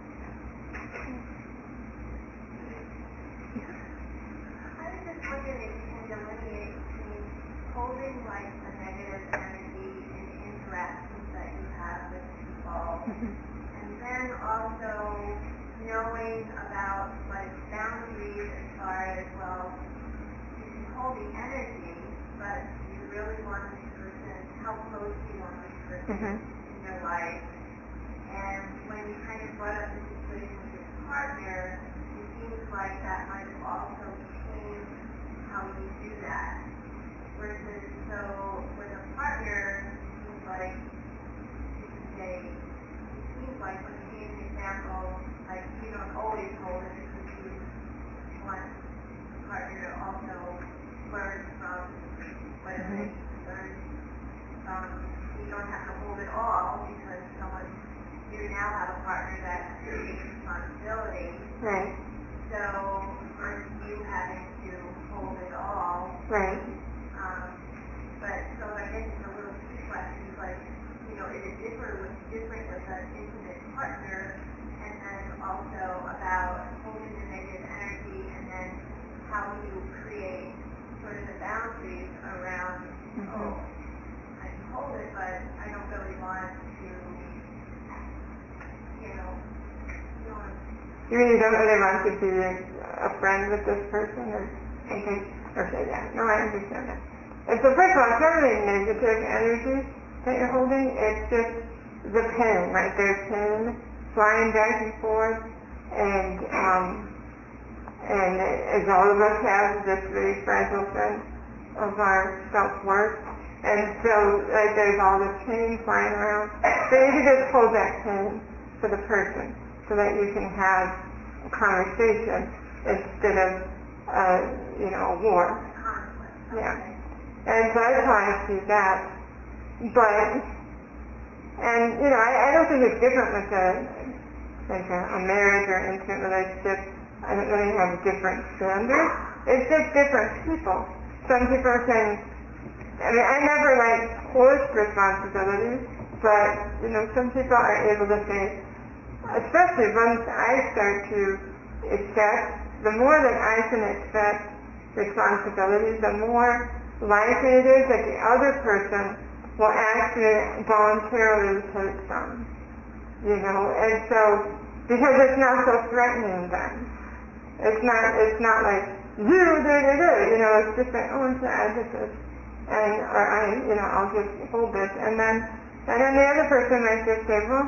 I was just wondering if you can delineate between holding like a negative energy in interactions that you have with people, and then also knowing about like boundaries as far as, well, you can hold the energy, but you really want this person, how close do you want this person Mm-hmm. in your life? And when you kind of brought up the situation with your partner, it seems like that might have also changed how you do that. Versus, so with a partner, it seems like you can say, it seems like when you gave an example, like you don't always hold it because you want the partner to also learn from whatever they need to learn from. You don't have to hold it all because someone, you now have a partner that takes responsibility. Right. So, versus you having to hold it all. Right. Um, but so I guess it's a little key question, like, you know, is it different with different with an intimate partner, and then also about holding the negative energy, and then how do you create sort of the boundaries around, Mm-hmm. oh, I can hold it, but I don't really want to, you know, you know, You mean you don't really want to be a, a friend with this person or something? Okay, yeah. No, I understand that. And so first of all, it's not really negative energy that you're holding. It's just the pain, right? There's pain flying back and forth, and um, and as all of us have this very fragile sense of our self-worth, and so like there's all this pain flying around. So you can just hold that pain for the person, so that you can have a conversation instead of, uh, you know, a war. conflict. Yeah. And so that's how I see that. But, and, you know, I, I don't think it's different with a, like a, a marriage or intimate relationship. I don't really have different standards. It's just different people. Some people can, I mean, I never like forced responsibility, but, you know, some people are able to say, especially once I start to accept, the more that I can accept responsibility, the more likely it is that the other person will actually voluntarily take some. You know, and so, because it's not so threatening then. It's not, it's not like, you did it, you know, it's just like, oh, I did this, and, or I, you know, I'll just hold this, and then, and then the other person might just say, well,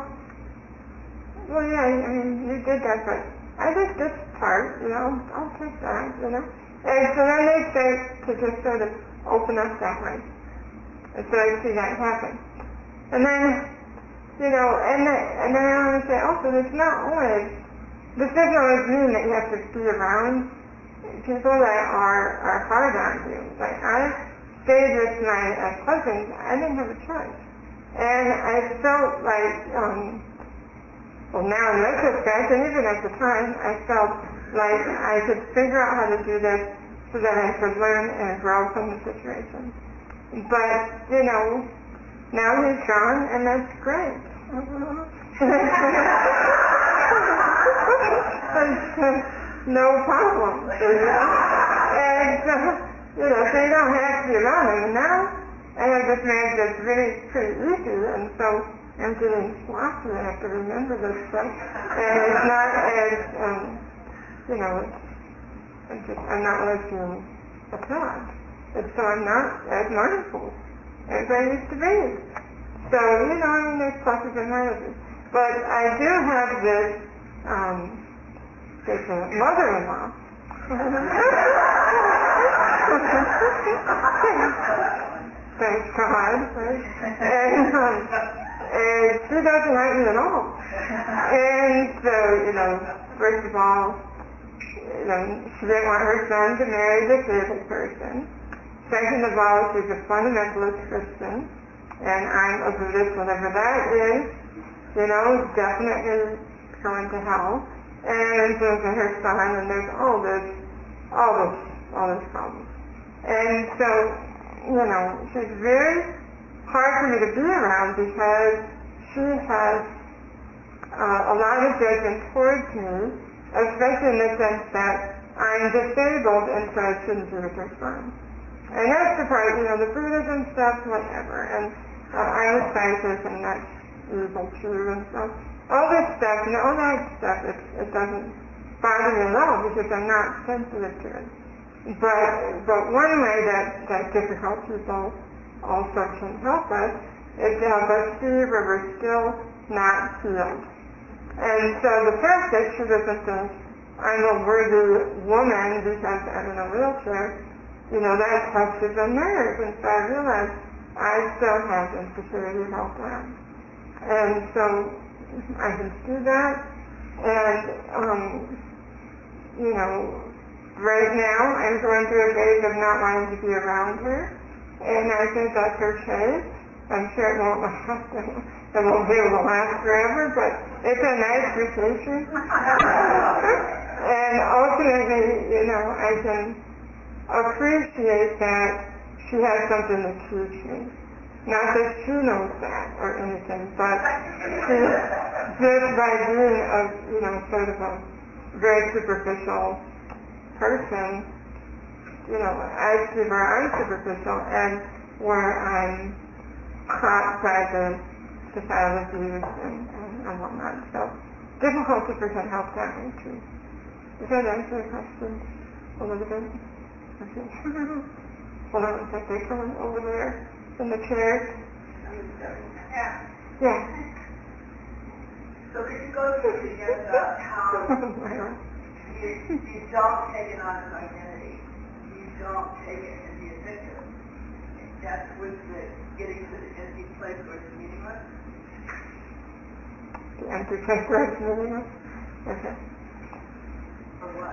well, yeah, I mean, you did that, but I did this part, you know, I'll take that, you know. And so then they start to just sort of open up that way. And so I see that happen. And then, you know, and then, and then I want to say, also, it's not always, this doesn't always mean that you have to be around people that are, are hard on you. Like, I stayed with my uh, cousins, I didn't have a choice. And I felt like, um, well, now in retrospect, and even at the time, I felt like I could figure out how to do this so that I could learn and grow from the situation. But, you know, now he's gone, and that's great. No problem. And, uh, you know, so you don't have to be around him. And now I have this marriage that's really pretty easy, and so I'm feeling sloppy. I have to remember this stuff. And it's not as, um, you know, it's just, I'm not listening at all. And so I'm not as mindful as I used to be. So, you know, I mean, there's pluses and minuses. But I do have this, um, there's a mother-in-law Thank God. And, um, and she doesn't like me at all. And so, you know, first of all, you know, she didn't want her son to marry a disabled person. Second of all, she's a fundamentalist Christian, and I'm a Buddhist, whatever that is, you know, definitely going to hell. And so to her son, and there's all this, all this, all this problem. And so, you know, she's very hard for me to be around because she has uh, a lot of judgment towards me, especially in the sense that I'm disabled and so I shouldn't be with her son. And that's the part, you know, the Buddhism stuff, whatever. And uh, I'm a scientist and that's evil too, and so all this stuff, you know, all that stuff, it, it doesn't bother me at all because I'm not sensitive to it. But but one way that, that difficult people also can help us is to help us see where we're still not healed. And so the fact that she doesn't think I'm a worthy woman because I'm in a wheelchair, you know, that touches a nerve. And so I realized I still have insecurity about that. And so I can see that. And, um, you know, right now I'm going through a phase of not wanting to be around her. And I think that's okay. I'm sure it won't last. It won't be able to last forever, but it's a nice vacation. And ultimately, you know, I can appreciate that she has something to teach me. Not that she knows that or anything, but she, just by being a, you know, sort of a very superficial person, you know, I see where I'm superficial and where I'm caught by the societal views and, and, and whatnot. So difficulty can help that way too. Does that answer your question a little bit? Okay. Hold on a second, there's someone over there in the chair. Yeah. Yeah. So could you go through it again about how you, you don't take it on as identity. You don't take it and be a victim. That's with the getting to the empty place where it's meaningless. The empty place where it's meaningless? Okay. For what?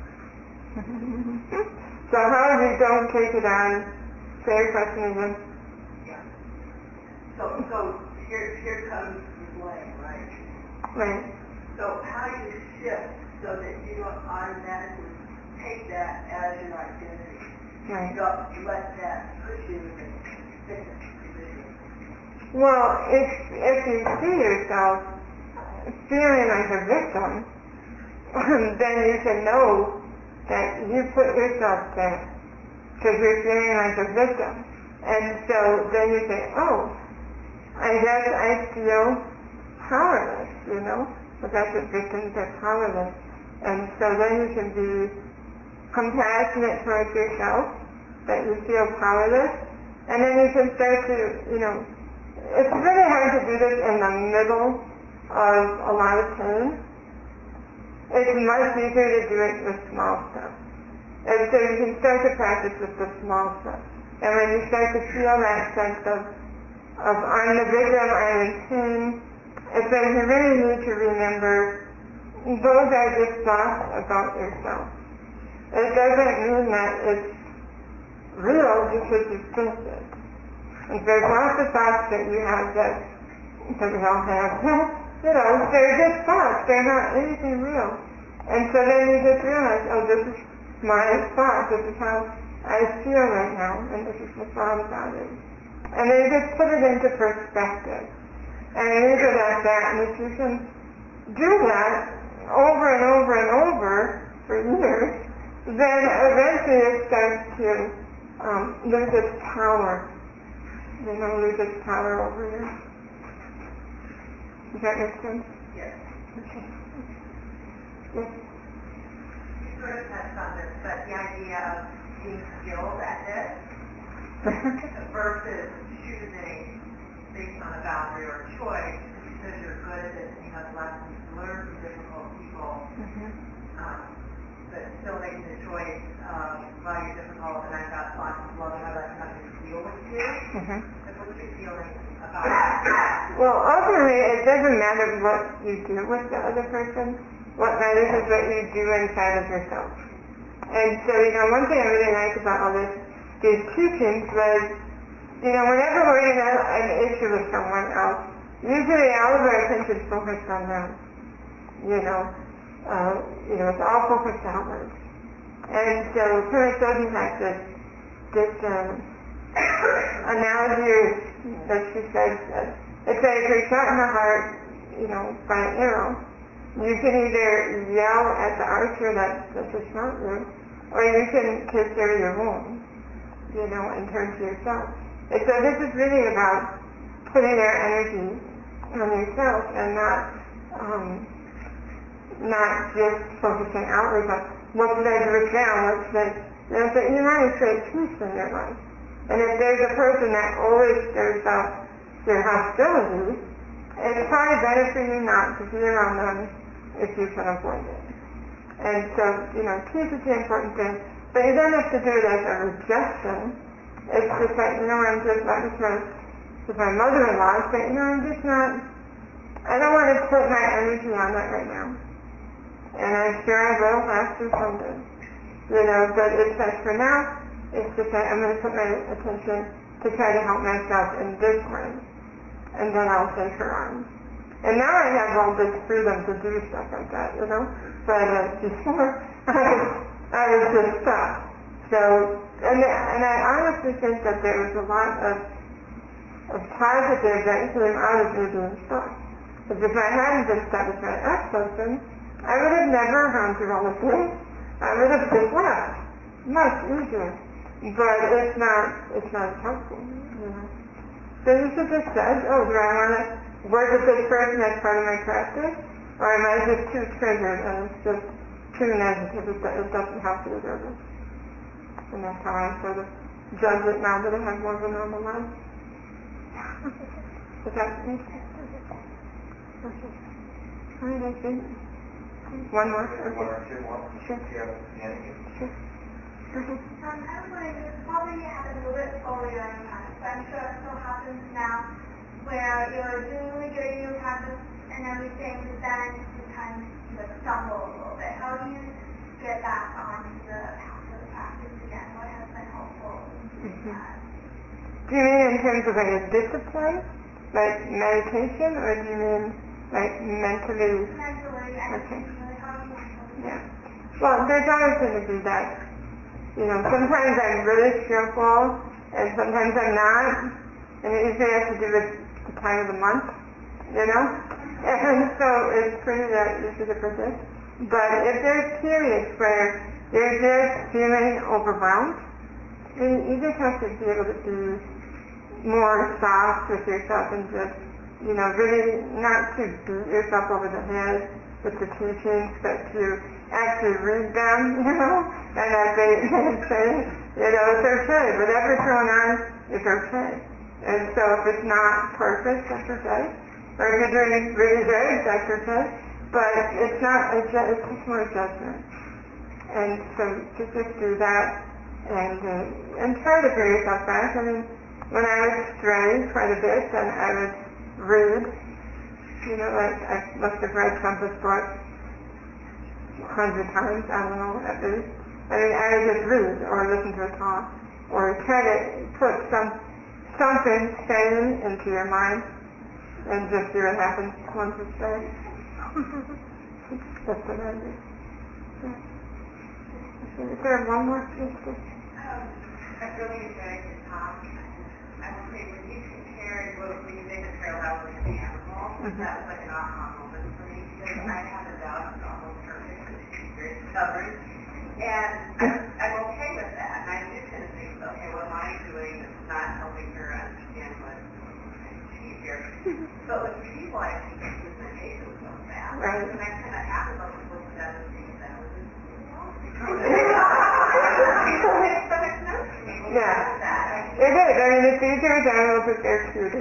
So how you don't take it on, say your question again. Yeah. So, so here, here comes the blame, right? Right. So how do you shift so that you don't automatically take that as your identity? Right. You don't let that push you in the victim position. Well, if, if you see yourself feeling like a victim, then you can know that you put yourself there because you're feeling like a victim. And so then you say, oh, I guess I feel powerless, you know, because the victims are powerless. And so then you can be compassionate towards yourself, that you feel powerless, and then you can start to, you know, it's really hard to do this in the middle of a lot of pain. It's much easier to do it with small stuff. And so you can start to practice with the small stuff. And when you start to feel that sense of, of I'm the victim, I'm in pain, it's that you really need to remember those are just thoughts about yourself. It doesn't mean that it's real because you think it. And there's lots of thoughts that you have that, that we all have. You know, they're just thoughts. They're not anything real. And so then you just realize, oh, this is my thought. This is how I feel right now. And this is the thought about it. And then you just put it into perspective. And leave it at that. And if you can do that over and over and over for years, then eventually it starts to um, lose its power. You know, lose its power over you. Does that make sense? Yes. Okay. Yes. You sort of touched on this, but the idea of being skilled at this versus choosing based on a boundary or a choice because you're good at it and you have lessons to learn from difficult people. Mm-hmm. Um, the that still makes the choice um, while you're difficult, and I've got lots of love and how that how to deal with you. Mm-hmm. Like, what's your feeling about that? Well, ultimately, it doesn't matter what you do with the other person. What matters is what you do inside of yourself. And so, you know, one thing I really like about all this, these teachings was, you know, whenever we're in a, an issue with someone else, usually all of our attention is focused on them. You know, uh, you know, it's all focused outward. And so, Pema Chodron has this, this um, analogy that she says that it's like if you're shot in the heart, you know, by an arrow, you can either yell at the archer that, that just shot you, or you can take care of your wound, you know, and turn to yourself. And so this is really about putting our energy on yourself and not um, not just focusing outward, but what should I do with now? What should I, you know, so you want to create peace in your life. And if there's a person that always stirs up their hostility, it's probably better for you not to be around them if you can avoid it. And so, you know, peace is the important thing, but you don't have to do it as a rejection. It's just like, you know, I'm just not with my, with my mother-in-law, but, you know, I'm just not, I don't want to put my energy on that right now. And I'm sure I will have to someday. You know, but it's like for now, it's just like I'm going to put my attention to try to help myself in this way. And then I'll take her on. And now I have all this freedom to do stuff like that, you know. But uh, before, I was, I was just stuck. So, and, and I honestly think that there was a lot of, of positive that came out of me being stuck. Because if I hadn't been stuck with my ex-husband, I would have never gone through all of this. I would have just left. Much easier. But it's not, it's not helpful, you know. So you should just say, oh, do I want to work with this person as part of my practice? Or am I just too triggered and it's just too negative, it, it doesn't help you really? And that's how I sort of judge it now that I have more of a normal life. Does that make sense? Okay. All right, I think. One more? Okay. One or two more? Sure. Yeah, yeah. Sure. Okay. Um, I was wondering, this probably happened a little bit earlier in the past, but I'm sure it still happens now, where you're doing really good in your practice and everything, but then sometimes you like stumble a little bit. How do you get back onto the path of the practice again? What has been helpful in doing that? Do you mean in terms of like a discipline? Like meditation? Or do you mean like mentally? Mentally, Okay. emotionally, how do you mentally? Yeah. Well, there's always going to be that. You know, sometimes I'm really skillful, and sometimes I'm not. And it usually has to do with the time of the month, you know? And so it's pretty uh, easy to predict. But if there's periods where you're just feeling overwhelmed, then you just have to be able to be more soft with yourself and just, you know, really not to beat yourself over the head with the teachings, but to actually read them, you know, and as they say, you know, it's okay. Whatever's going on is okay. And so if it's not perfect, that's okay. Or if you're doing really good, that's okay. But it's not, it's just more judgment. And so to just do that and uh, and try to bring yourself back. I mean, when I would stray quite a bit, then I would read. You know, like I must have read Trump's book a hundred times, I don't know, at least. I mean, I would just read or listen to a talk or try to put some something sane into your mind and just see what happens once it's there. That's what I do. Yeah. Is there one more? Yes, please. Um, I really enjoyed your talk. I would say when you compared what when you made the parallel with the animal, Mm-hmm. that was like an aha moment for me because I have a dog who's almost perfect, but she's very stubborn. And I'm, I'm okay with that. And I do kind of think, okay, what am I doing that's not helping her understand what I'm trying to achieve here? But with people, I think it's just my patience so fast. Right. And I kind of have a little bit of that and think that was Yeah. It is. I mean, it's easier with animals if they're cuter.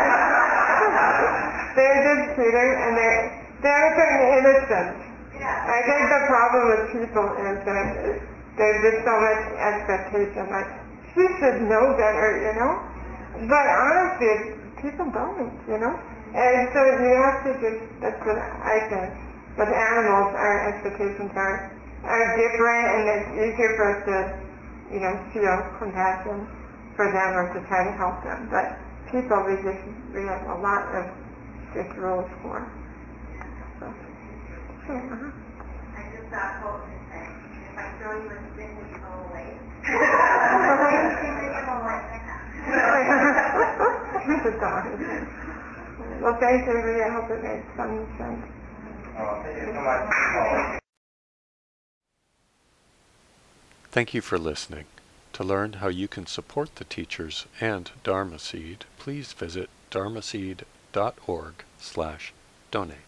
They're just cuter, and they're, they're a certain innocence. Yeah. I I think the problem with people is that there's just so much expectation, like, she should know better, you know? But honestly, people don't, you know? And so you have to just, that's what I think. With animals, our expectations are, are different, and it's easier for us to, you know, feel compassion for them or to try to help them. But people, we just, we have a lot of strict rules for. So, sure, uh-huh. I just thought what was saying. If I throw you a stick, will you go away? That's a dog. Well, thanks, everybody. I hope it made some sense. Oh, thank you so much. Thank you for listening. To learn how you can support the teachers and Dharma Seed, please visit dharmaseed dot org slash donate.